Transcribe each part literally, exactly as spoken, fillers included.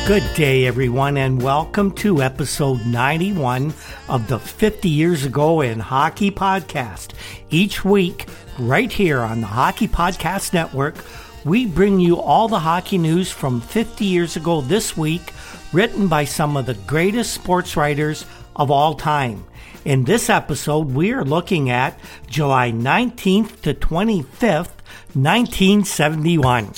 Good day, everyone, and welcome to episode ninety-one of the fifty Years Ago in Hockey podcast. Each week, right here on the Hockey Podcast Network, we bring you all the hockey news from fifty years ago this week, written by some of the greatest sports writers of all time. In this episode, we are looking at July nineteenth to twenty-fifth, nineteen seventy-one.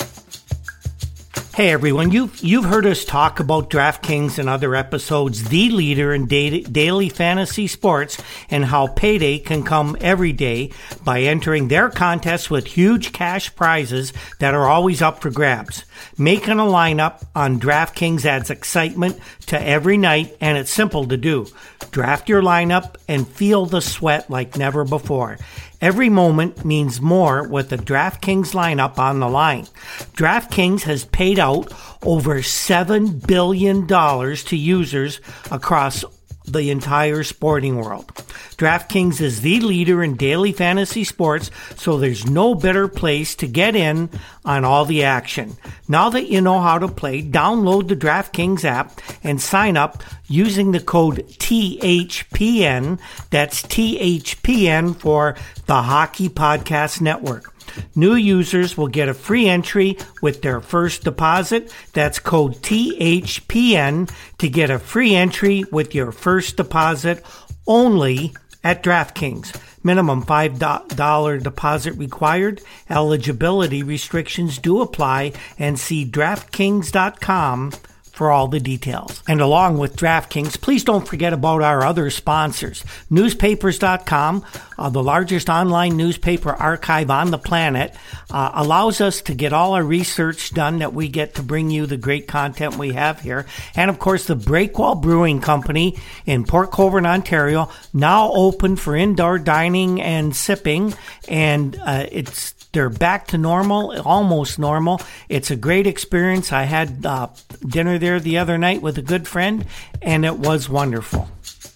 Hey everyone, you've, you've heard us talk about DraftKings in other episodes, the leader in da- daily fantasy sports, and how payday can come every day by entering their contests with huge cash prizes that are always up for grabs. Making a lineup on DraftKings adds excitement to every night, and it's simple to do. Draft your lineup and feel the sweat like never before. Every moment means more with the DraftKings lineup on the line. DraftKings has paid out over seven billion dollars to users across the entire sporting world. DraftKings is the leader in daily fantasy sports, so there's no better place to get in on all the action. Now that you know how to play, download the DraftKings app and sign up using the code T H P N. That's T H P N for the Hockey Podcast Network. New users will get a free entry with their first deposit. That's code T H P N to get a free entry with your first deposit only at DraftKings. Minimum five dollars deposit required. Eligibility restrictions do apply, and see DraftKings dot com for all the details. And along with DraftKings, please don't forget about our other sponsors. Newspapers dot com, uh, the largest online newspaper archive on the planet, uh, allows us to get all our research done that we get to bring you the great content we have here. And of course, the Breakwell Brewing Company in Port Colborne, Ontario, now open for indoor dining and sipping, and uh, it's they're back to normal, almost normal. It's a great experience. I had uh, dinner there the other night with a good friend, and it was wonderful.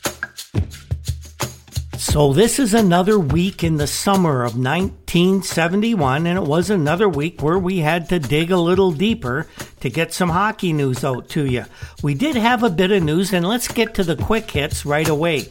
So this is another week in the summer of nineteen seventy-one, and it was another week where we had to dig a little deeper to get some hockey news out to you. We did have a bit of news, and let's get to the quick hits right away.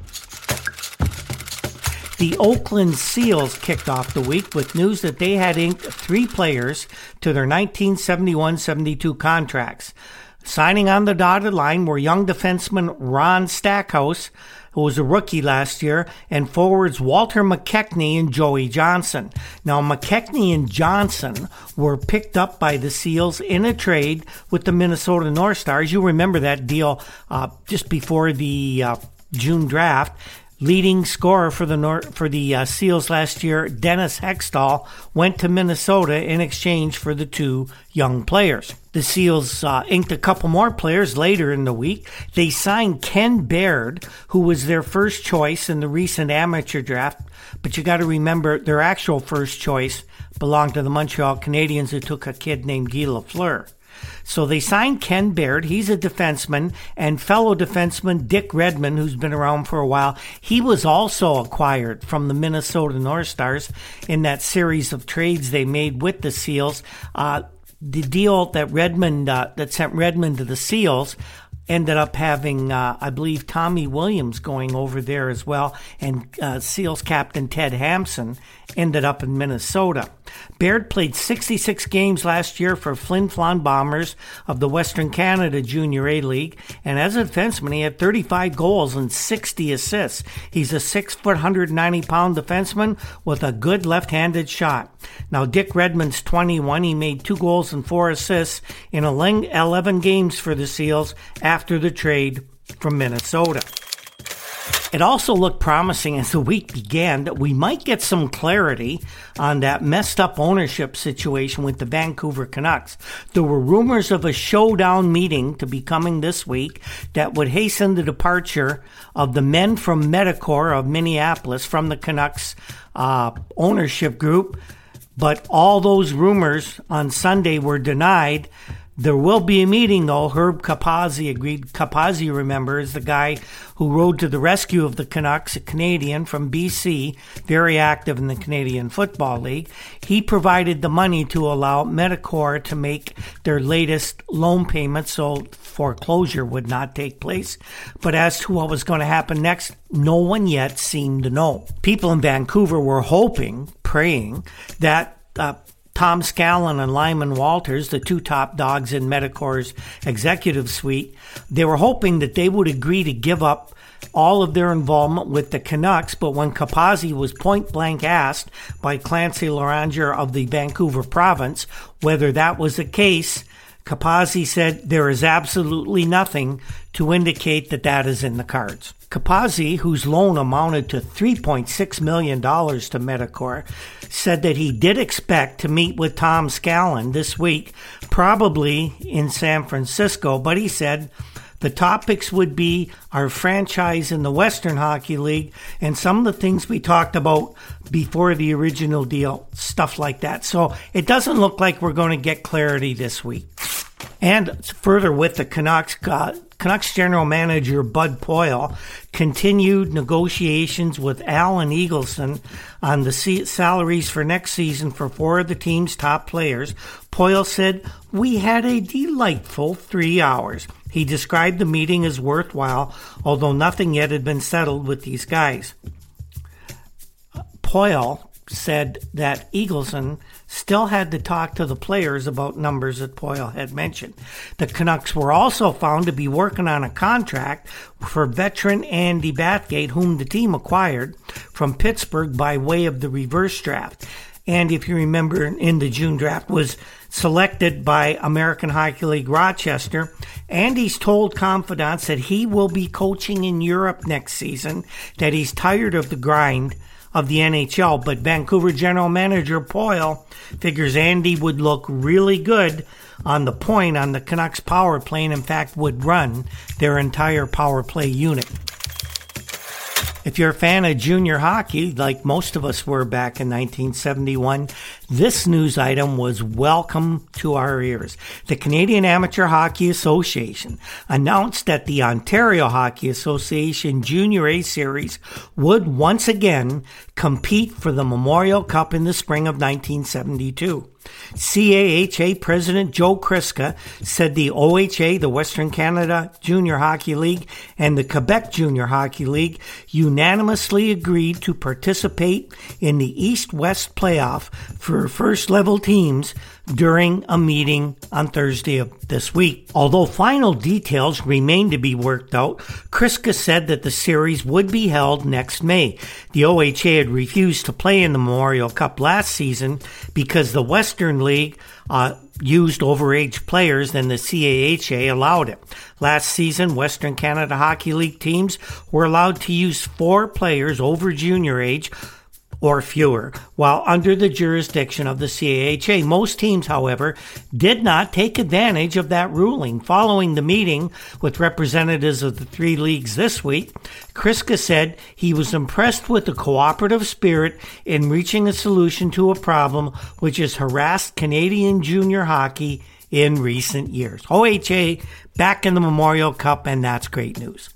The Oakland Seals kicked off the week with news that they had inked three players to their nineteen seventy-one seventy-two contracts. Signing on the dotted line were young defenseman Ron Stackhouse, who was a rookie last year, and forwards Walter McKechnie and Joey Johnson. Now, McKechnie and Johnson were picked up by the Seals in a trade with the Minnesota North Stars. You remember that deal uh, just before the uh, June draft. Leading scorer for the Nor- for the uh, Seals last year, Dennis Hextall, went to Minnesota in exchange for the two young players. The Seals uh, inked a couple more players later in the week. They signed Ken Baird, who was their first choice in the recent amateur draft. But you got to remember, their actual first choice belonged to the Montreal Canadiens, who took a kid named Guy Lafleur. So they signed Ken Baird. He's a defenseman, and fellow defenseman Dick Redmond, who's been around for a while. He was also acquired from the Minnesota North Stars in that series of trades they made with the Seals. Uh, the deal that Redmond uh, that sent Redmond to the Seals ended up having, uh, I believe, Tommy Williams going over there as well, and uh, Seals captain Ted Hampson ended up in Minnesota. Baird played sixty-six games last year for Flin Flon Bombers of the Western Canada Junior A League, and as a defenseman, he had thirty-five goals and sixty assists. He's a six foot, one hundred ninety pound defenseman with a good left-handed shot. Now, Dick Redmond's twenty-one. He made two goals and four assists in eleven games for the Seals after the trade from Minnesota. It also looked promising as the week began that we might get some clarity on that messed up ownership situation with the Vancouver Canucks. There were rumors of a showdown meeting to be coming this week that would hasten the departure of the men from Medicor of Minneapolis from the Canucks uh, ownership group. But all those rumors on Sunday were denied. There will be a meeting, though. Herb Capazzi agreed. Capazzi, remember, is the guy who rode to the rescue of the Canucks, a Canadian from B C, very active in the Canadian Football League. He provided the money to allow Medicor to make their latest loan payment so foreclosure would not take place. But as to what was going to happen next, no one yet seemed to know. People in Vancouver were hoping, praying, that uh, Tom Scallon and Lyman Walters, the two top dogs in Medicor's executive suite, they were hoping that they would agree to give up all of their involvement with the Canucks. But when Capazzi was point blank asked by Clancy Laranger of the Vancouver province whether that was the case, Capazzi said there is absolutely nothing to indicate that that is in the cards. Capazzi, whose loan amounted to three point six million dollars to Medicor, said that he did expect to meet with Tom Scallon this week, probably in San Francisco, but he said the topics would be our franchise in the Western Hockey League and some of the things we talked about before the original deal, stuff like that. So it doesn't look like we're going to get clarity this week. And further with the Canucks, uh, Canucks general manager Bud Poile continued negotiations with Alan Eagleson on the salaries for next season for four of the team's top players. Poile said, "We had a delightful three hours." He described the meeting as worthwhile, although nothing yet had been settled with these guys. Poile said that Eagleson still had to talk to the players about numbers that Poile had mentioned. The Canucks were also found to be working on a contract for veteran Andy Bathgate, whom the team acquired from Pittsburgh by way of the reverse draft. And if you remember, in the June draft, was selected by American Hockey League Rochester. Andy's told confidants that he will be coaching in Europe next season, that he's tired of the grind of the N H L, but Vancouver general manager Poile figures Andy would look really good on the point on the Canucks power play, and in fact would run their entire power play unit. If you're a fan of junior hockey, like most of us were back in nineteen seventy-one, this news item was welcome to our ears. The Canadian Amateur Hockey Association announced that the Ontario Hockey Association Junior A Series would once again compete for the Memorial Cup in the spring of nineteen seventy-two. C A H A President Joe Kriska said the O H A, the Western Canada Junior Hockey League, and the Quebec Junior Hockey League unanimously agreed to participate in the East-West playoff for first-level teams during a meeting on Thursday of this week. Although final details remain to be worked out, Kriska said that the series would be held next May. The O H A had refused to play in the Memorial Cup last season because the Western League uh, used overage players and the C A H A allowed it. Last season, Western Canada Hockey League teams were allowed to use four players over junior age or fewer, while under the jurisdiction of the C A H A. Most teams, however, did not take advantage of that ruling. Following the meeting with representatives of the three leagues this week, Kriska said he was impressed with the cooperative spirit in reaching a solution to a problem which has harassed Canadian junior hockey in recent years. O H A back in the Memorial Cup, and that's great news.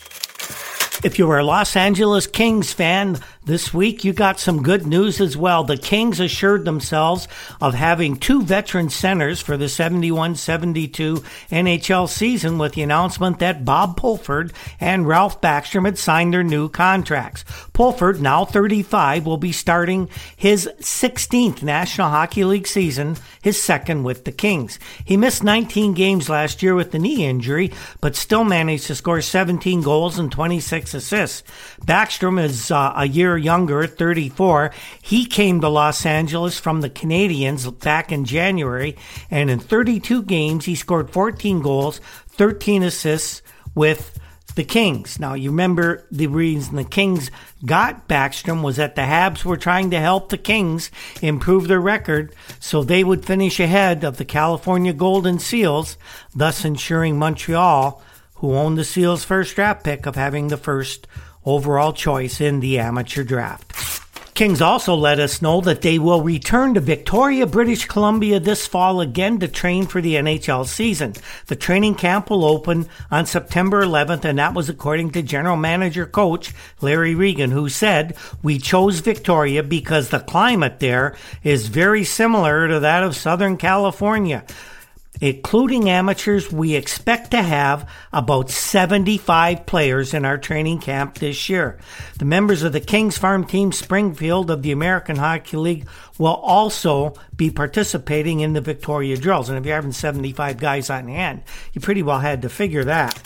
If you were a Los Angeles Kings fan, this week you got some good news as well. The Kings assured themselves of having two veteran centers for the seventy-one seventy-two N H L season with the announcement that Bob Pulford and Ralph Backstrom had signed their new contracts. Pulford, now thirty-five, will be starting his sixteenth National Hockey League season, his second with the Kings. He missed nineteen games last year with the knee injury, but still managed to score seventeen goals and twenty-six assists. Backstrom is uh, a year younger at thirty-four. He came to Los Angeles from the Canadiens back in January, and in thirty-two games he scored fourteen goals, thirteen assists with the Kings. Now, you remember the reason the Kings got Backstrom was that the Habs were trying to help the Kings improve their record so they would finish ahead of the California Golden Seals, thus ensuring Montreal, who owned the Seals' first draft pick, of having the first overall choice in the amateur draft. Kings also let us know that they will return to Victoria, British Columbia this fall again to train for the N H L season. The training camp will open on September eleventh, and that was according to General Manager Coach Larry Regan, who said, "We chose Victoria because the climate there is very similar to that of Southern California. Including amateurs, we expect to have about seventy-five players in our training camp this year." The members of the Kings farm team Springfield of the American Hockey League will also be participating in the Victoria drills. And if you're having seventy-five guys on hand, you pretty well had to figure that.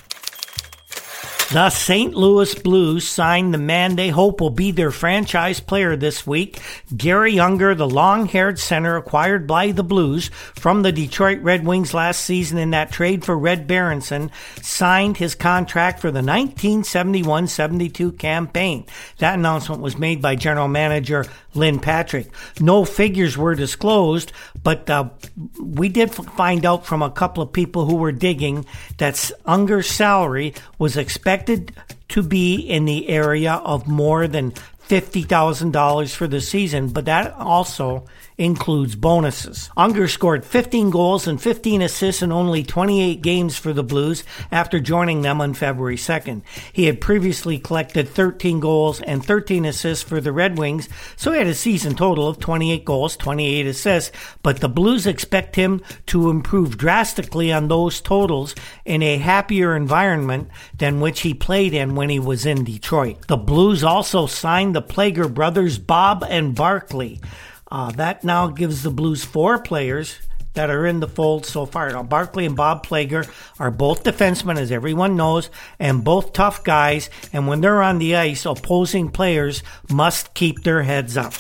The Saint Louis Blues signed the man they hope will be their franchise player this week. Gary Unger, the long-haired center acquired by the Blues from the Detroit Red Wings last season in that trade for Red Berenson, signed his contract for the nineteen seventy-one seventy-two campaign. That announcement was made by General Manager Lynn Patrick. No figures were disclosed, but uh, we did find out from a couple of people who were digging that Unger's salary was expected to be in the area of more than fifty thousand dollars for the season, but that also includes bonuses. Unger scored fifteen goals and fifteen assists in only twenty-eight games for the Blues after joining them on February second. He had previously collected thirteen goals and thirteen assists for the Red Wings, so he had a season total of twenty-eight goals, twenty-eight assists, but the Blues expect him to improve drastically on those totals in a happier environment than which he played in when he was in Detroit. The Blues also signed the Plager brothers, Bob and Barkley. Uh, that now gives the Blues four players that are in the fold so far. Now, Barkley and Bob Plager are both defensemen, as everyone knows, and both tough guys. And when they're on the ice, opposing players must keep their heads up.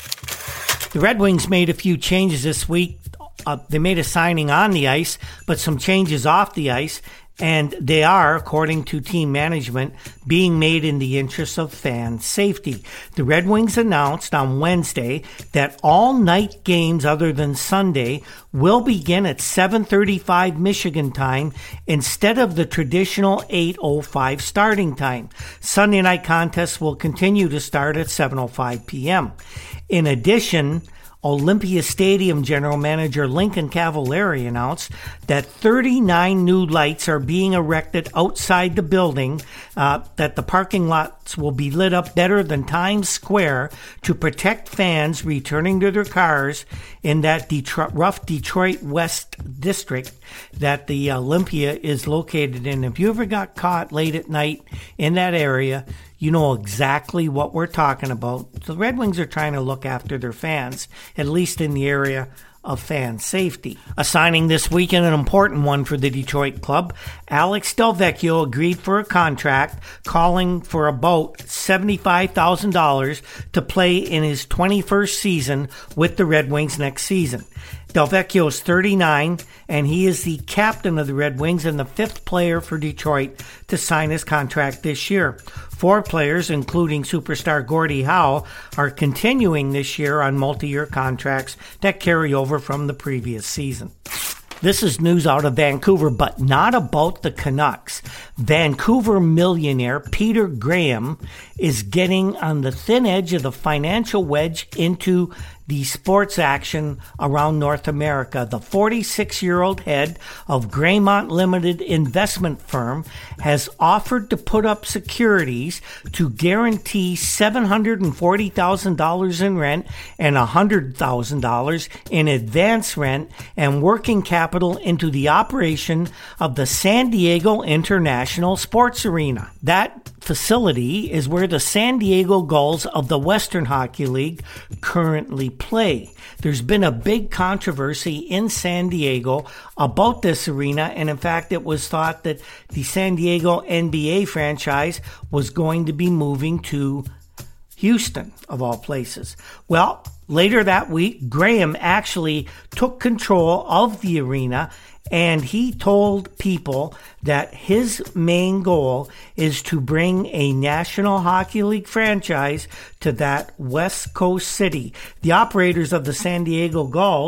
The Red Wings made a few changes this week. Uh, they made a signing on the ice, but some changes off the ice. And they are, according to team management, being made in the interest of fan safety. The Red Wings announced on Wednesday that all night games other than Sunday will begin at seven thirty-five Michigan time instead of the traditional eight oh five starting time. Sunday night contests will continue to start at seven oh five p.m. In addition, Olympia Stadium General Manager Lincoln Cavallari announced that thirty-nine new lights are being erected outside the building, uh, that the parking lots will be lit up better than Times Square to protect fans returning to their cars in that Detroit, rough Detroit West district that the Olympia is located in. If you ever got caught late at night in that area, you know exactly what we're talking about. The Red Wings are trying to look after their fans, at least in the area of fan safety. A signing this weekend, an important one for the Detroit club. Alex Delvecchio agreed for a contract calling for about seventy-five thousand dollars to play in his twenty-first season with the Red Wings next season. Delvecchio is thirty-nine, and he is the captain of the Red Wings and the fifth player for Detroit to sign his contract this year. Four players, including superstar Gordie Howe, are continuing this year on multi-year contracts that carry over from the previous season. This is news out of Vancouver, but not about the Canucks. Vancouver millionaire Peter Graham is getting on the thin edge of the financial wedge into the sports action around North America. The forty-six-year-old head of Graymont Limited investment firm has offered to put up securities to guarantee seven hundred forty thousand dollars in rent and one hundred thousand dollars in advance rent and working capital into the operation of the San Diego International Sports Arena. That facility is where the San Diego Gulls of the Western Hockey League currently play. There's been a big controversy in San Diego about this arena, and in fact it was thought that the San Diego N B A franchise was going to be moving to Houston, of all places. Well, later that week, Graham actually took control of the arena, and he told people that his main goal is to bring a National Hockey League franchise to that West Coast city. The operators of the San Diego Gulls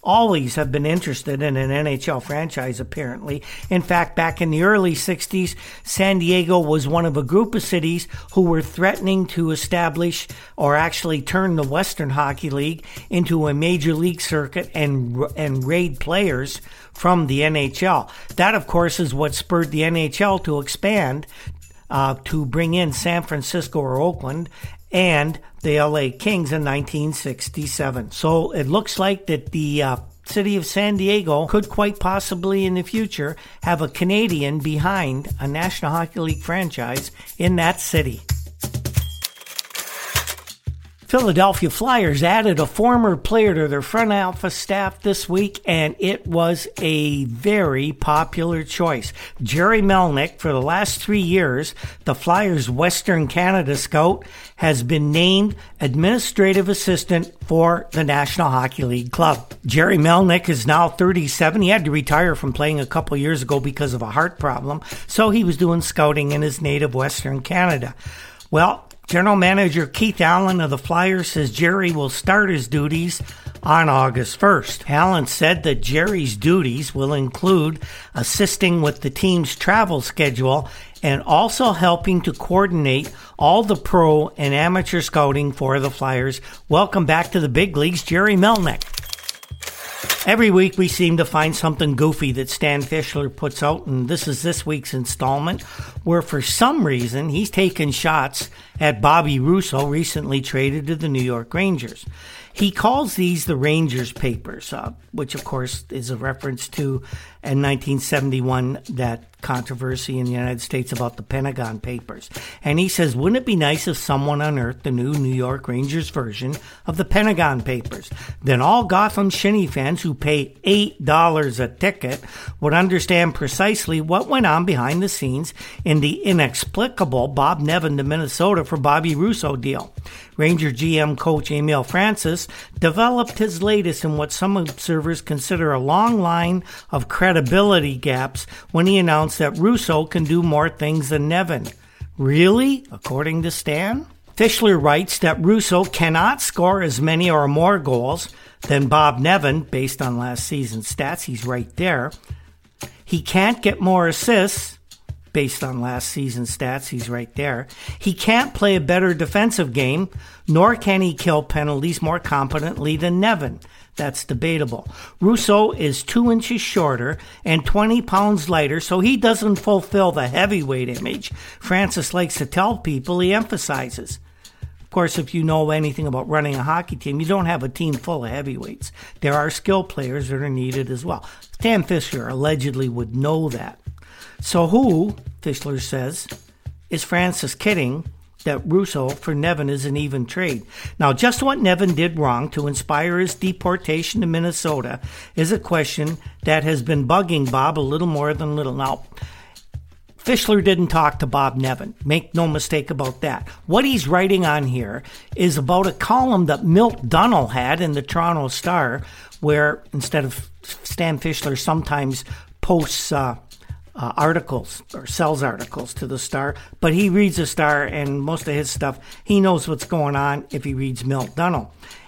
always have been interested in an N H L franchise, apparently. In fact, back in the early sixties, San Diego was one of a group of cities who were threatening to establish or actually turn the Western Hockey League into a major league circuit and and raid players from the N H L. That, of course, is what spurred the N H L to expand uh, to bring in San Francisco or Oakland and the L A Kings in nineteen sixty-seven. So it looks like that the uh, city of San Diego could quite possibly in the future have a Canadian behind a National Hockey League franchise in that city. Philadelphia Flyers added a former player to their front office staff this week, and it was a very popular choice. Jerry Melnick, for the last three years, the Flyers' Western Canada scout, has been named administrative assistant for the National Hockey League club. Jerry Melnick is now thirty-seven. He had to retire from playing a couple years ago because of a heart problem, so he was doing scouting in his native Western Canada. Well, General Manager Keith Allen of the Flyers says Jerry will start his duties on August first. Allen said that Jerry's duties will include assisting with the team's travel schedule and also helping to coordinate all the pro and amateur scouting for the Flyers. Welcome back to the big leagues, Jerry Melnick. Every week we seem to find something goofy that Stan Fischler puts out, and this is this week's installment, where for some reason he's taken shots at Bobby Russo, recently traded to the New York Rangers. He calls these the Rangers Papers, uh, which of course is a reference to in nineteen seventy-one that controversy in the United States about the Pentagon Papers. And he says, wouldn't it be nice if someone unearthed the new New York Rangers version of the Pentagon Papers? Then all Gotham Shinny fans who pay eight dollars a ticket would understand precisely what went on behind the scenes in the inexplicable Bob Nevin to Minnesota for Bobby Russo deal. Ranger G M coach Emil Francis developed his latest in what some observers consider a long line of credibility gaps when he announced that Russo can do more things than Nevin. Really? According to Stan? Fischler writes that Russo cannot score as many or more goals than Bob Nevin, based on last season's stats. He's right there. He can't get more assists. Based on last season's stats, he's right there. He can't play a better defensive game, nor can he kill penalties more competently than Nevin. That's debatable. Russo is two inches shorter and twenty pounds lighter, so he doesn't fulfill the heavyweight image Francis likes to tell people he emphasizes. Of course, if you know anything about running a hockey team, you don't have a team full of heavyweights. There are skill players that are needed as well. Stan Fischler allegedly would know that. So who, Fischler says, is Francis kidding that Russo for Nevin is an even trade? Now, just what Nevin did wrong to inspire his deportation to Minnesota is a question that has been bugging Bob a little more than little. Now, Fischler didn't talk to Bob Nevin. Make no mistake about that. What he's writing on here is about a column that Milt Dunnell had in the Toronto Star, where instead of Stan Fischler sometimes posts uh, Uh, articles or sells articles to the Star, but he reads the Star and most of his stuff, he knows what's going on if he reads Milt Dunnell.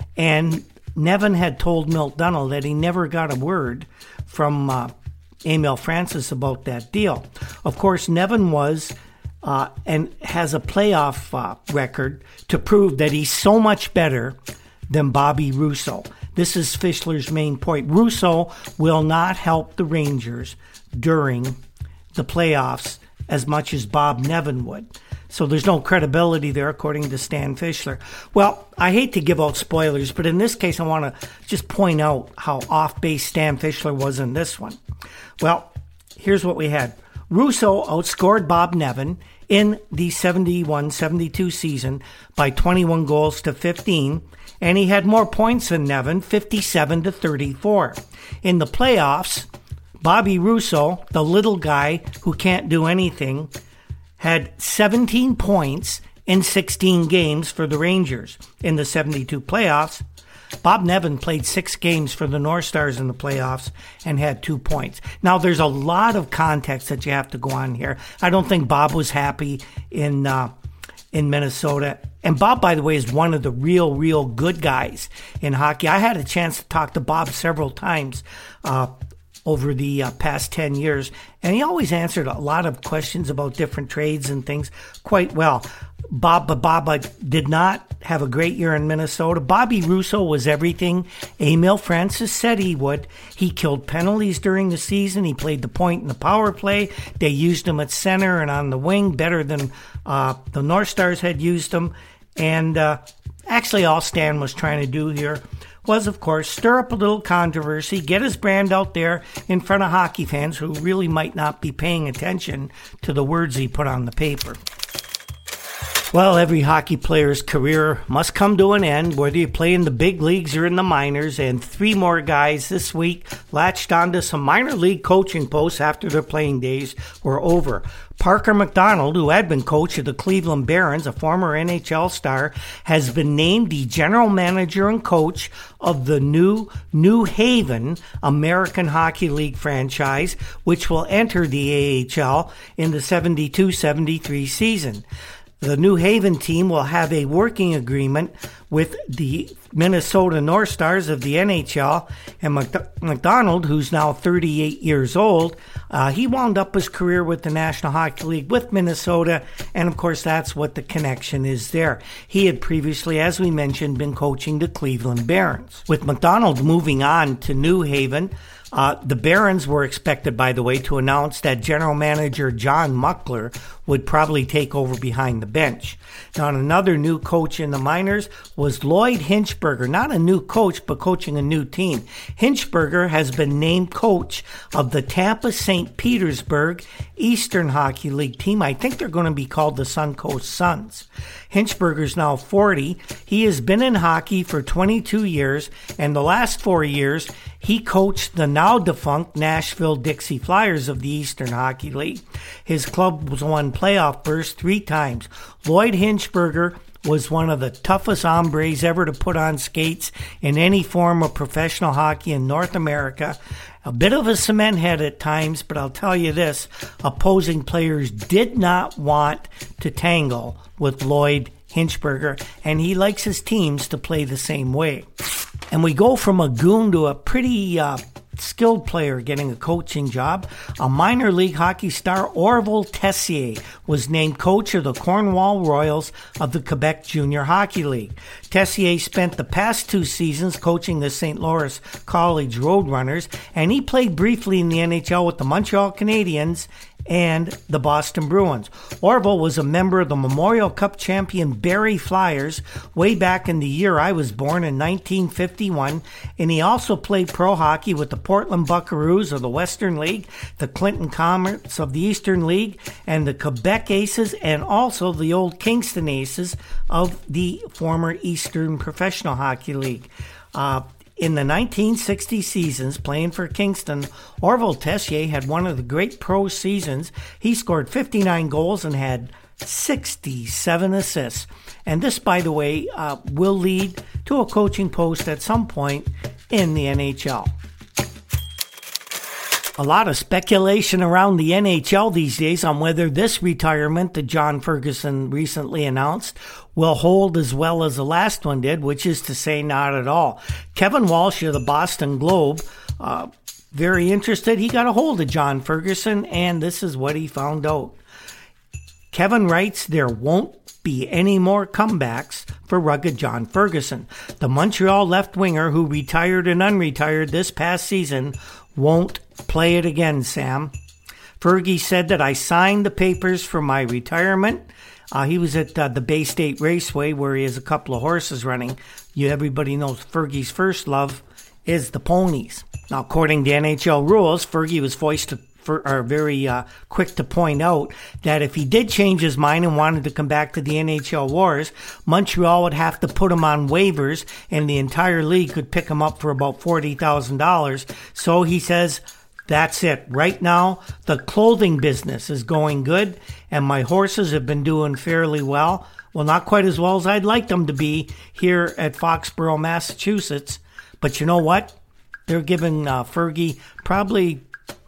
And Nevin had told Milt Dunnell that he never got a word from uh, Emil Francis about that deal. Of course, Nevin was uh, and has a playoff uh, record to prove that he's so much better than Bobby Russo. This is Fischler's main point. Russo will not help the Rangers during the playoffs as much as Bob Nevin would. So there's no credibility there, according to Stan Fischler. Well, I hate to give out spoilers, but in this case, I want to just point out how off-base Stan Fischler was in this one. Well, here's what we had. Russo outscored Bob Nevin in the seventy-one seventy-two season by twenty-one goals to fifteen, and he had more points than Nevin, fifty-seven to thirty-four. In the playoffs, Bobby Russo, the little guy who can't do anything, had seventeen points in sixteen games for the Rangers. In the seventy-two playoffs, Bob Nevin played six games for the North Stars in the playoffs and had two points. Now, there's a lot of context that you have to go on here. I don't think Bob was happy in uh, in Minnesota And Bob, by the way, is one of the real, real good guys in hockey. I had a chance to talk to Bob several times uh, over the uh, past ten years, and he always answered a lot of questions about different trades and things quite well. Bob, but Bob uh, did not have a great year in Minnesota. Bobby Russo was everything Emil Francis said he would. He killed penalties during the season. He played the point in the power play. They used him at center and on the wing better than uh, the North Stars had used him. And uh, actually all Stan was trying to do here was, of course, stir up a little controversy, get his brand out there in front of hockey fans who really might not be paying attention to the words he put on the paper. Well, every hockey player's career must come to an end, whether you play in the big leagues or in the minors, and three more guys this week latched onto some minor league coaching posts after their playing days were over. Parker McDonald, who had been coach of the Cleveland Barons, a former N H L star, has been named the general manager and coach of the new New Haven American Hockey League franchise, which will enter the A H L in the seventy-two seventy-three season. The New Haven team will have a working agreement with the Minnesota North Stars of the N H L, and McDonald, who's now thirty-eight years old, uh, he wound up his career with the National Hockey League with Minnesota, and of course that's what the connection is there. He had previously, as we mentioned, been coaching the Cleveland Barons. With McDonald moving on to New Haven, Uh, the Barons were expected, by the way, to announce that general manager John Muckler would probably take over behind the bench. Now, another new coach in the minors was Lloyd Hinchberger. Not a new coach, but coaching a new team. Hinchberger has been named coach of the Tampa Saint Petersburg Eastern Hockey League team. I think they're going to be called the Suncoast Suns. Hinchberger's now forty. He has been in hockey for twenty-two years, and the last four years he coached the now defunct Nashville Dixie Flyers of the Eastern Hockey League. His club was won playoff berths three times. Lloyd Hinchberger was one of the toughest hombres ever to put on skates in any form of professional hockey in North America. A bit of a cement head at times, but I'll tell you this, opposing players did not want to tangle with Lloyd Hinchberger, and he likes his teams to play the same way. And we go from a goon to a pretty uh, skilled player getting a coaching job. A minor league hockey star, Orville Tessier, was named coach of the Cornwall Royals of the Quebec Junior Hockey League. Tessier spent the past two seasons coaching the Saint Louis College Roadrunners, and he played briefly in the N H L with the Montreal Canadiens and the Boston Bruins. Orville was a member of the Memorial Cup champion Barrie Flyers way back in the year I was born in nineteen fifty-one, and he also played pro hockey with the Portland Buckaroos of the Western League, the Clinton Comets of the Eastern League, and the Quebec Aces, and also the old Kingston Aces of the former Eastern Professional Hockey League. Uh, In the nineteen sixty seasons, playing for Kingston, Orville Tessier had one of the great pro seasons. He scored fifty-nine goals and had sixty-seven assists. And this, by the way, uh, will lead to a coaching post at some point in the N H L. A lot of speculation around the N H L these days on whether this retirement that John Ferguson recently announced will hold as well as the last one did, which is to say not at all. Kevin Walsh of the Boston Globe, uh, very interested. He got a hold of John Ferguson, and this is what he found out. Kevin writes, there won't be any more comebacks for rugged John Ferguson. The Montreal left winger who retired and unretired this past season won't play it again, Sam. Fergie said that I signed the papers for my retirement. Uh, he was at uh, the Bay State Raceway where he has a couple of horses running. You, everybody knows Fergie's first love is the ponies. Now, according to N H L rules, Fergie was voiced to For, are very uh, quick to point out that if he did change his mind and wanted to come back to the N H L wars, Montreal would have to put him on waivers, and the entire league could pick him up for about forty thousand dollars. So he says, that's it. Right now, the clothing business is going good, and my horses have been doing fairly well. Well, not quite as well as I'd like them to be here at Foxborough, Massachusetts. But you know what? They're giving uh, Fergie probably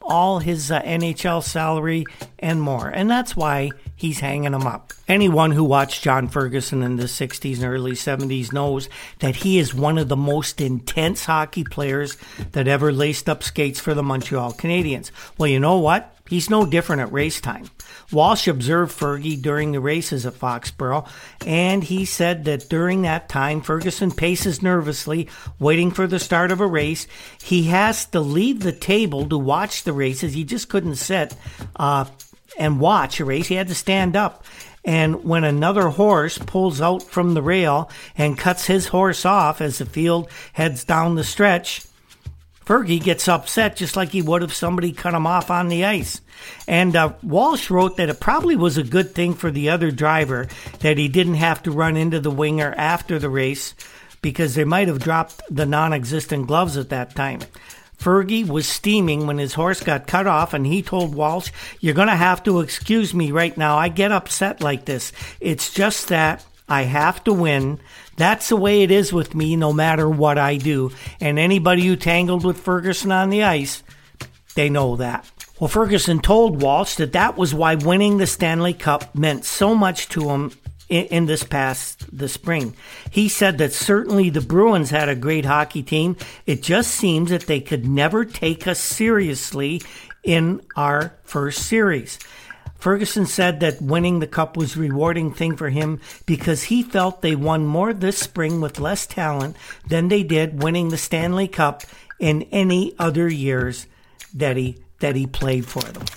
all his uh, N H L salary and more. And that's why he's hanging them up. Anyone who watched John Ferguson in the sixties and early seventies knows that he is one of the most intense hockey players that ever laced up skates for the Montreal Canadiens. Well, you know what? He's no different at race time. Walsh observed Fergie during the races at Foxborough, and he said that during that time, Ferguson paces nervously, waiting for the start of a race. He has to leave the table to watch the races. He just couldn't sit uh, and watch a race. He had to stand up. And when another horse pulls out from the rail and cuts his horse off as the field heads down the stretch, Fergie gets upset just like he would if somebody cut him off on the ice. And uh, Walsh wrote that it probably was a good thing for the other driver that he didn't have to run into the winger after the race because they might have dropped the non-existent gloves at that time. Fergie was steaming when his horse got cut off, and he told Walsh, "You're going to have to excuse me right now. I get upset like this. It's just that I have to win. That's the way it is with me no matter what I do." And anybody who tangled with Ferguson on the ice, they know that. Well, Ferguson told Walsh that that was why winning the Stanley Cup meant so much to him in, in this past the spring. He said that certainly the Bruins had a great hockey team. It just seems that they could never take us seriously in our first series. Ferguson said that winning the cup was a rewarding thing for him because he felt they won more this spring with less talent than they did winning the Stanley Cup in any other years that he that he played for them.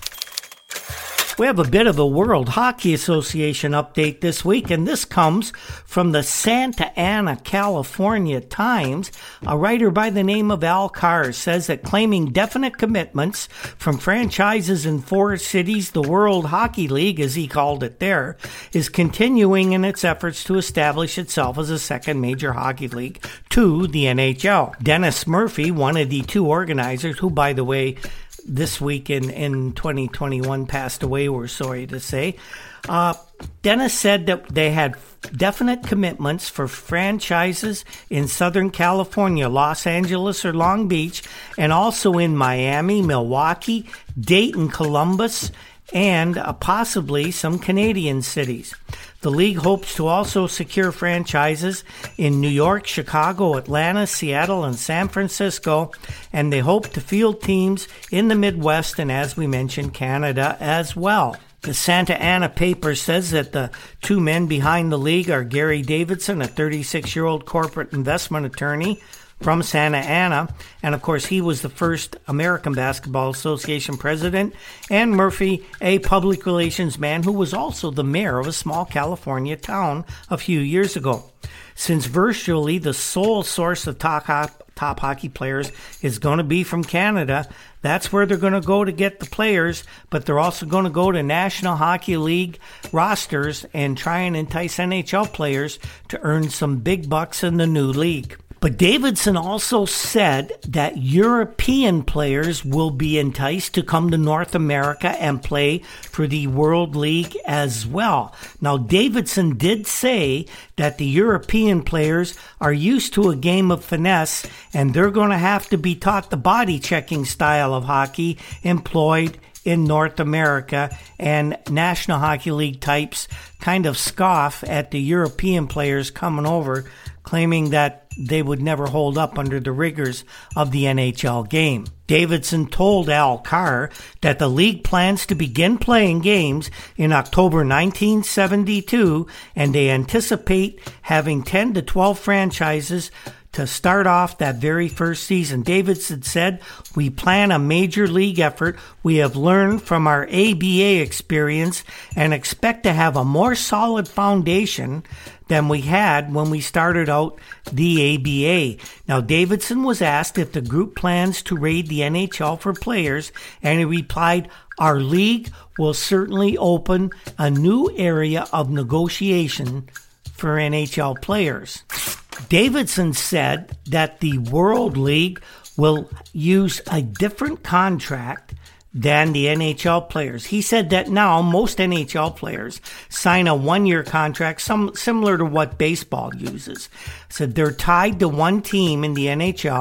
We have a bit of a World Hockey Association update this week, and this comes from the Santa Ana, California Times. A writer by the name of Al Carr says that claiming definite commitments from franchises in four cities, the World Hockey League, as he called it there, is continuing in its efforts to establish itself as a second major hockey league to the N H L. Dennis Murphy, one of the two organizers, who, by the way, this week in, in twenty twenty-one passed away, we're sorry to say. Uh, Dennis said that they had definite commitments for franchises in Southern California, Los Angeles or Long Beach, and also in Miami, Milwaukee, Dayton, Columbus, and uh, possibly some Canadian cities. The league hopes to also secure franchises in New York, Chicago, Atlanta, Seattle, and San Francisco, and they hope to field teams in the Midwest and, as we mentioned, Canada as well. The Santa Ana paper says that the two men behind the league are Gary Davidson, a thirty-six-year-old corporate investment attorney from Santa Ana, and of course he was the first American Basketball Association president, and Murphy, a public relations man who was also the mayor of a small California town a few years ago. Since virtually the sole source of top, top hockey players is going to be from Canada, that's where they're going to go to get the players, but they're also going to go to National Hockey League rosters and try and entice N H L players to earn some big bucks in the new league. But Davidson also said that European players will be enticed to come to North America and play for the World League as well. Now, Davidson did say that the European players are used to a game of finesse, and they're going to have to be taught the body-checking style of hockey employed in North America, and National Hockey League types kind of scoff at the European players coming over, claiming that they would never hold up under the rigors of the N H L game. Davidson told Al Carr that the league plans to begin playing games in October nineteen seventy-two, and they anticipate having ten to twelve franchises to start off that very first season. Davidson said, "We plan a major league effort. We have learned from our A B A experience and expect to have a more solid foundation than we had when we started out the A B A." Now, Davidson was asked if the group plans to raid the N H L for players, and he replied, "Our league will certainly open a new area of negotiation for N H L players." Davidson said that the World League will use a different contract than the N H L players. He said that now most N H L players sign a one-year contract, some similar to what baseball uses. So they're tied to one team in the N H L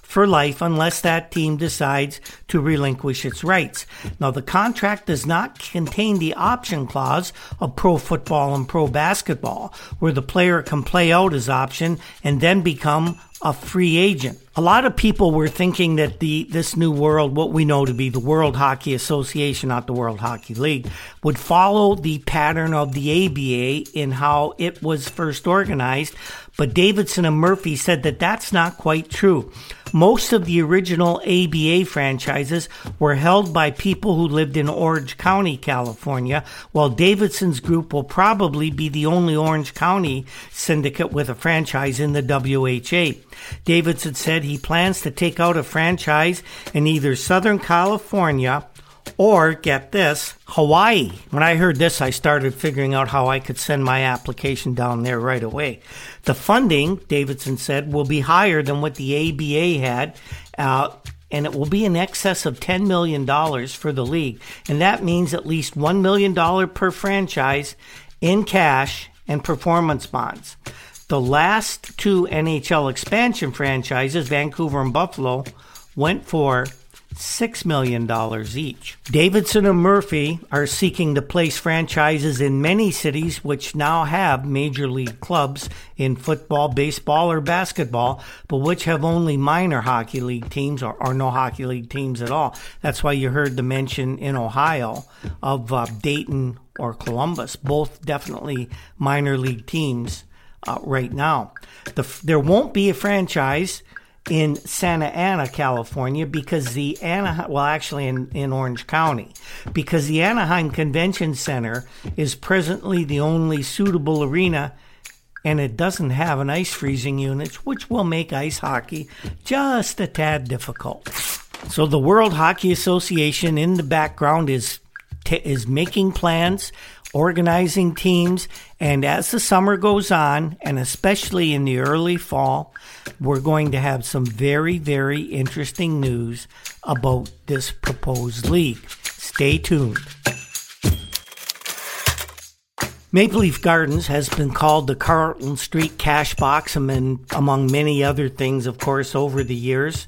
for life unless that team decides to relinquish its rights. Now, the contract does not contain the option clause of pro football and pro basketball, where the player can play out his option and then become a free agent. A lot of people were thinking that the this new world, what we know to be the World Hockey Association, not the World Hockey League, would follow the pattern of the A B A in how it was first organized. But Davidson and Murphy said that that's not quite true. Most of the original A B A franchises were held by people who lived in Orange County, California, while Davidson's group will probably be the only Orange County syndicate with a franchise in the W H A. Davidson said he plans to take out a franchise in either Southern California or, get this, Hawaii. When I heard this, I started figuring out how I could send my application down there right away. The funding, Davidson said, will be higher than what the A B A had, uh, and it will be in excess of ten million dollars for the league. And that means at least one million dollars per franchise in cash and performance bonds. The last two N H L expansion franchises, Vancouver and Buffalo, went for six million dollars each. Davidson and Murphy are seeking to place franchises in many cities which now have major league clubs in football, baseball, or basketball, but which have only minor hockey league teams or, or no hockey league teams at all. That's why you heard the mention in Ohio of uh, Dayton or Columbus, both definitely minor league teams uh, right now. The, there won't be a franchise in Santa Ana, California, because the Anaheim, well, actually in, in Orange County, because the Anaheim Convention Center is presently the only suitable arena, and it doesn't have an ice freezing unit, which will make ice hockey just a tad difficult. So the World Hockey Association in the background is t- is making plans, organizing teams, and as the summer goes on, and especially in the early fall, we're going to have some very, very interesting news about this proposed league. Stay tuned. Maple Leaf Gardens has been called the Carlton Street Cash Box, among, among many other things, of course, over the years.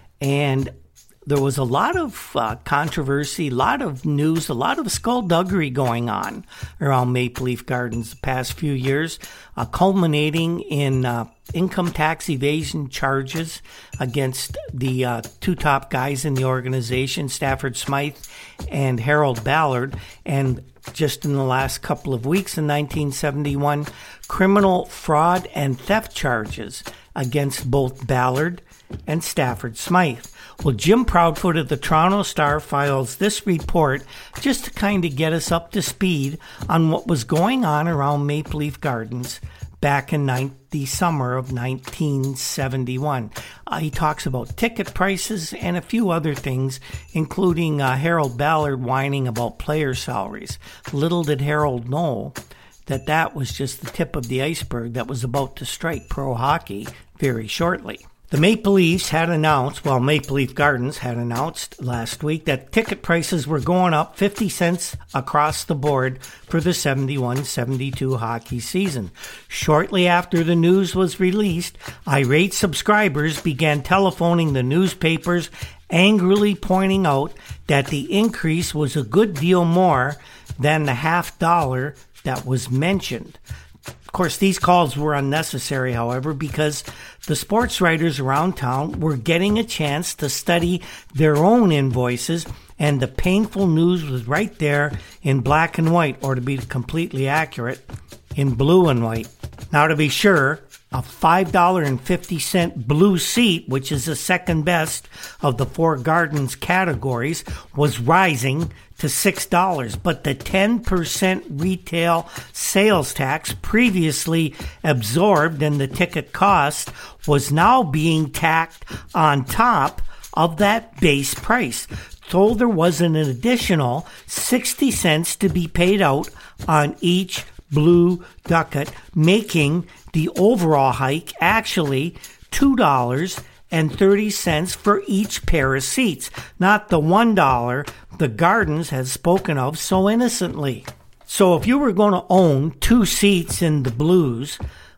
And there was a lot of uh, controversy, a lot of news, a lot of skullduggery going on around Maple Leaf Gardens the past few years, uh, culminating in uh, income tax evasion charges against the uh, two top guys in the organization, Stafford Smythe and Harold Ballard. And just in the last couple of weeks in nineteen seventy-one, criminal fraud and theft charges against both Ballard and Stafford Smythe. Well, Jim Proudfoot of the Toronto Star files this report just to kind of get us up to speed on what was going on around Maple Leaf Gardens back in ni- the summer of nineteen seventy-one. Uh, he talks about ticket prices and a few other things, including uh, Harold Ballard whining about player salaries. Little did Harold know that that was just the tip of the iceberg that was about to strike pro hockey very shortly. The Maple Leafs had announced, well, Maple Leaf Gardens had announced last week that ticket prices were going up fifty cents across the board for the seventy-one seventy-two hockey season. Shortly after the news was released, irate subscribers began telephoning the newspapers, angrily pointing out that the increase was a good deal more than the half dollar that was mentioned. Of course, these calls were unnecessary, however, because the sports writers around town were getting a chance to study their own invoices, and the painful news was right there in black and white, or to be completely accurate, in blue and white. Now, to be sure, a five dollars and fifty cents blue seat, which is the second best of the four Gardens categories, was rising to six dollars. But the ten percent retail sales tax previously absorbed in the ticket cost was now being tacked on top of that base price. So there was an additional sixty cents to be paid out on each blue ducat, making the overall hike actually two dollars and thirty cents for each pair of seats, not the one dollar the Gardens has spoken of so innocently. So if you were going to own two seats in the Blues,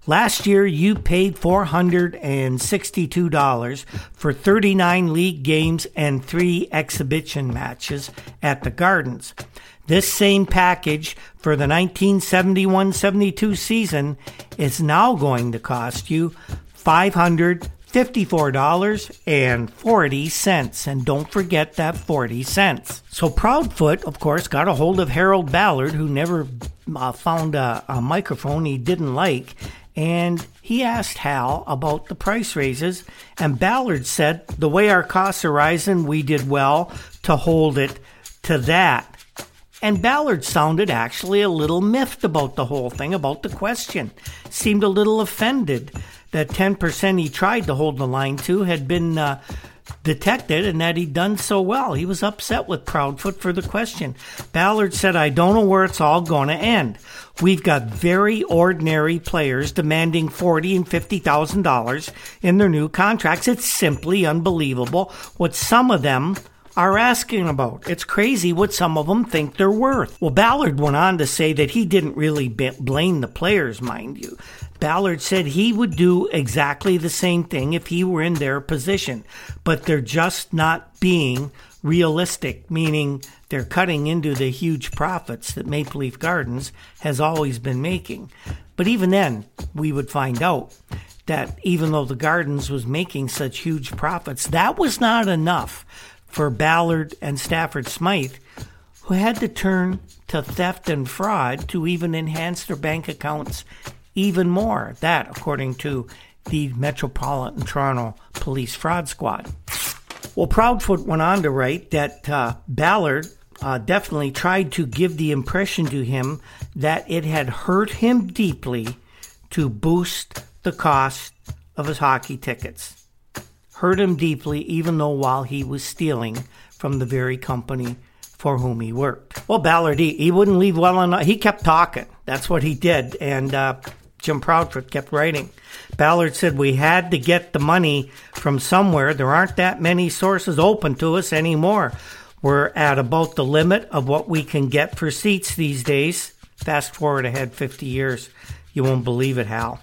Last year, you paid four hundred sixty-two dollars for thirty-nine league games and three exhibition matches at the Gardens. This same package for the nineteen seventy-one seventy-two season is now going to cost you five hundred fifty-four dollars and forty cents. And don't forget that forty cents. So Proudfoot, of course, got a hold of Harold Ballard, who never uh, found a, a microphone he didn't like. And he asked Hal about the price raises, and Ballard said, the way our costs are rising, we did well to hold it to that. And Ballard sounded actually a little miffed about the whole thing, about the question. Seemed a little offended that ten percent he tried to hold the line to had been uh, detected and that he'd done so well. He was upset with Proudfoot for the question. Ballard said, I don't know where it's all going to end. We've got very ordinary players demanding forty thousand dollars and fifty thousand dollars in their new contracts. It's simply unbelievable what some of them are asking about. It's crazy what some of them think they're worth. Well, Ballard went on to say that he didn't really blame the players, mind you. Ballard said he would do exactly the same thing if he were in their position, but they're just not being realistic, meaning they're cutting into the huge profits that Maple Leaf Gardens has always been making. But even then, we would find out that even though the Gardens was making such huge profits, that was not enough for Ballard and Stafford Smythe, who had to turn to theft and fraud to even enhance their bank accounts even more. That, according to the Metropolitan Toronto Police Fraud Squad. Well, Proudfoot went on to write that uh, Ballard uh, definitely tried to give the impression to him that it had hurt him deeply to boost the cost of his hockey tickets. Hurt him deeply, even though while he was stealing from the very company for whom he worked. Well, Ballard, he, he wouldn't leave well enough. He kept talking. That's what he did. And uh, Jim Proudfoot kept writing. Ballard said, we had to get the money from somewhere. There aren't that many sources open to us anymore. We're at about the limit of what we can get for seats these days. Fast forward ahead fifty years. You won't believe it, Hal.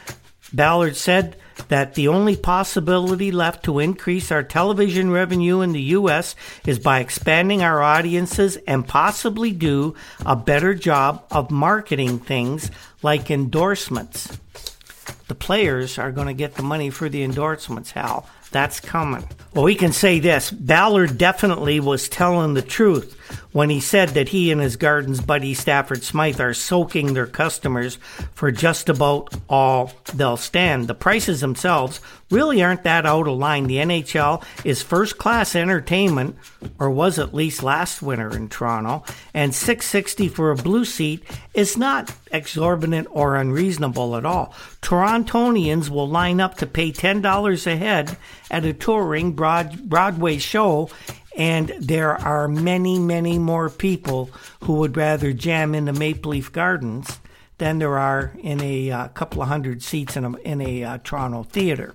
Ballard said that the only possibility left to increase our television revenue in the U S is by expanding our audiences and possibly do a better job of marketing things like endorsements. The players are going to get the money for the endorsements, Hal. That's coming. Well, we can say this. Ballard definitely was telling the truth when he said that he and his Gardens buddy Stafford Smythe are soaking their customers for just about all they'll stand. The prices themselves really aren't that out of line. The N H L is first-class entertainment, or was at least last winter in Toronto, and six hundred sixty dollars for a blue seat is not exorbitant or unreasonable at all. Torontonians will line up to pay ten dollars a head at a touring Broad- Broadway show, and there are many, many more people who would rather jam into Maple Leaf Gardens than there are in a uh, couple of hundred seats in a, in a uh, Toronto theater.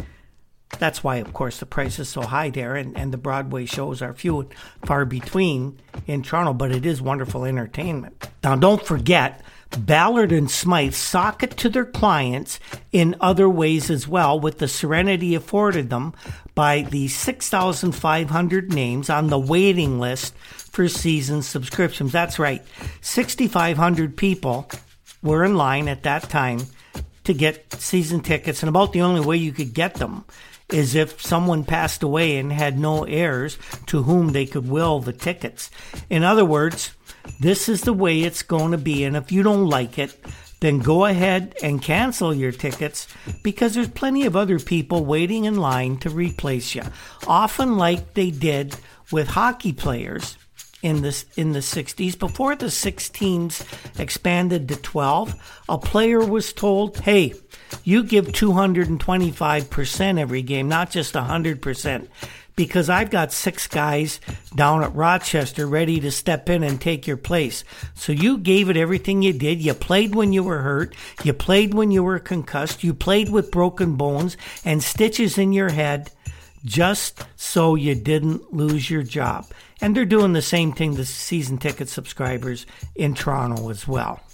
That's why, of course, the price is so high there, and, and the Broadway shows are few and far between in Toronto, but it is wonderful entertainment. Now, don't forget, Ballard and Smythe sock it to their clients in other ways as well, with the serenity afforded them by the six thousand five hundred names on the waiting list for season subscriptions. That's right, six thousand five hundred people were in line at that time to get season tickets, and about the only way you could get them is if someone passed away and had no heirs to whom they could will the tickets. In other words, this is the way it's going to be, and if you don't like it, then go ahead and cancel your tickets, because there's plenty of other people waiting in line to replace you. Often like they did with hockey players in the, in the sixties. Before the six teams expanded to twelve, a player was told, hey, you give two hundred twenty-five percent every game, not just one hundred percent. Because I've got six guys down at Rochester ready to step in and take your place. So you gave it everything you did. You played when you were hurt. You played when you were concussed. You played with broken bones and stitches in your head just so you didn't lose your job. And they're doing the same thing to season ticket subscribers in Toronto as well.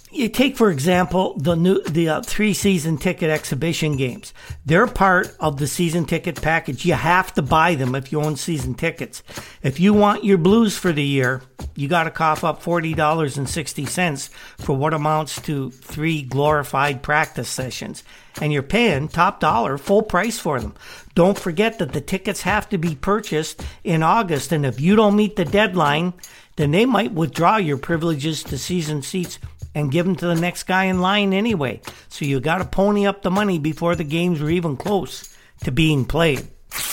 You take, for example, the new the uh, three season ticket exhibition games. They're part of the season ticket package. You have to buy them if you own season tickets. If you want your Blues for the year, you got to cough up forty dollars and sixty cents for what amounts to three glorified practice sessions. And you're paying top dollar, full price for them. Don't forget that the tickets have to be purchased in August. And if you don't meet the deadline, then they might withdraw your privileges to season seats and give them to the next guy in line anyway. So you got to pony up the money before the games are even close to being played.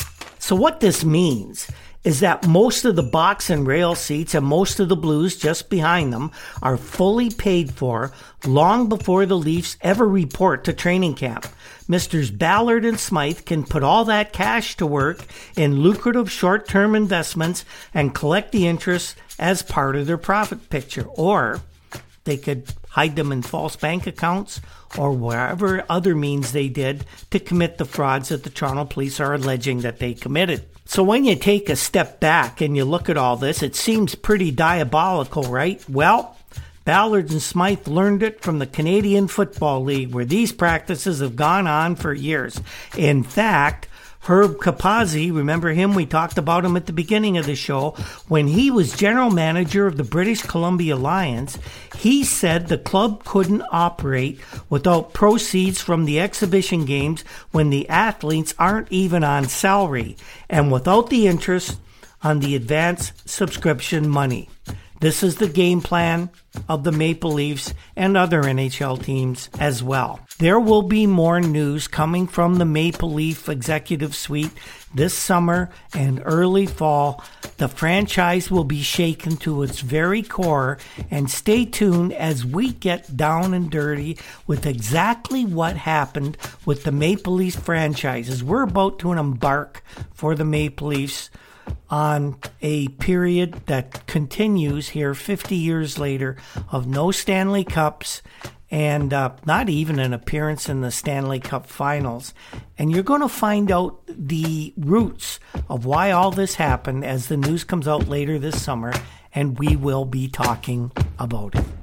So what this means is that most of the box and rail seats and most of the Blues just behind them are fully paid for long before the Leafs ever report to training camp. Misters Ballard and Smythe can put all that cash to work in lucrative short-term investments and collect the interest as part of their profit picture. Or they could hide them in false bank accounts or whatever other means they did to commit the frauds that the Toronto Police are alleging that they committed. So when you take a step back and you look at all this, it seems pretty diabolical, right? Well, Ballard and Smythe learned it from the Canadian Football League, where these practices have gone on for years. In fact, Herb Capazzi, remember him? We talked about him at the beginning of the show. When he was general manager of the British Columbia Lions, he said the club couldn't operate without proceeds from the exhibition games when the athletes aren't even on salary and without the interest on the advance subscription money. This is the game plan of the Maple Leafs and other N H L teams as well. There will be more news coming from the Maple Leaf executive suite this summer and early fall. The franchise will be shaken to its very core, and stay tuned as we get down and dirty with exactly what happened with the Maple Leafs franchises. We're about to embark for the Maple Leafs on a period that continues here fifty years later of no Stanley Cups and uh, not even an appearance in the Stanley Cup Finals. And you're going to find out the roots of why all this happened as the news comes out later this summer, and we will be talking about it.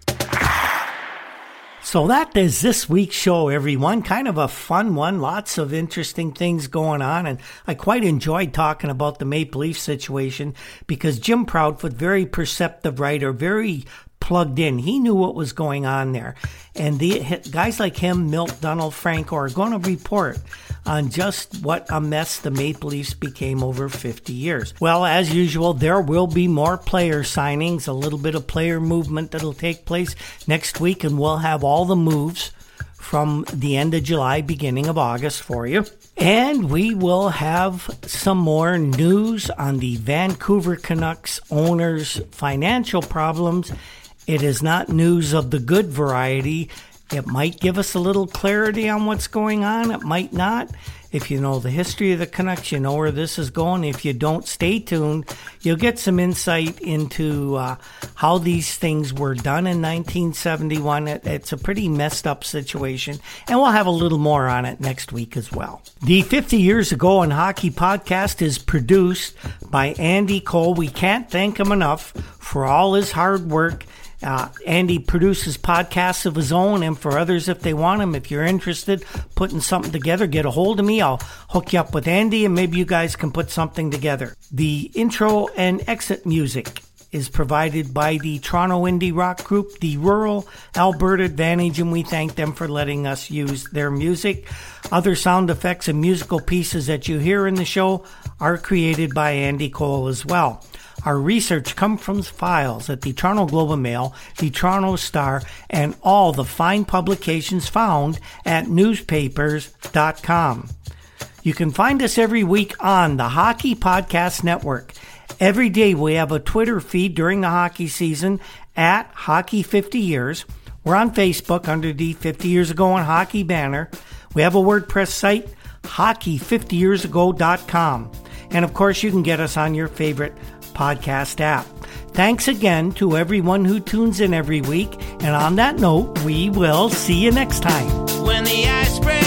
So that is this week's show, everyone. Kind of a fun one. Lots of interesting things going on. And I quite enjoyed talking about the Maple Leaf situation because Jim Proudfoot, very perceptive writer, very plugged in. He knew what was going on there. And the guys like him, Milt, Donald, Franco, are going to report on just what a mess the Maple Leafs became over fifty years. Well, as usual, there will be more player signings, a little bit of player movement that'll take place next week, and we'll have all the moves from the end of July, beginning of August for you. And we will have some more news on the Vancouver Canucks owners' financial problems. It is not news of the good variety. It might give us a little clarity on what's going on. It might not. If you know the history of the Canucks, you know where this is going. If you don't, stay tuned. You'll get some insight into uh, how these things were done in nineteen seventy-one. It, it's a pretty messed up situation, and we'll have a little more on it next week as well. The fifty Years Ago in Hockey podcast is produced by Andy Cole. We can't thank him enough for all his hard work. Uh, Andy produces podcasts of his own, and for others if they want them. If you're interested putting something together, get a hold of me. I'll hook you up with Andy, and maybe you guys can put something together. The intro and exit music is provided by the Toronto indie rock group, the Rural Alberta Advantage, and we thank them for letting us use their music. Other sound effects and musical pieces that you hear in the show are created by Andy Cole as well. Our research comes from files at the Toronto Globe and Mail, the Toronto Star, and all the fine publications found at newspapers dot com. You can find us every week on the Hockey Podcast Network. Every day we have a Twitter feed during the hockey season at Hockey fifty Years. We're on Facebook under the fifty Years Ago in Hockey banner. We have a WordPress site, hockey fifty years ago dot com. And of course, you can get us on your favorite podcast app. Thanks again to everyone who tunes in every week. And on that note, we will see you next time. When the ice breaks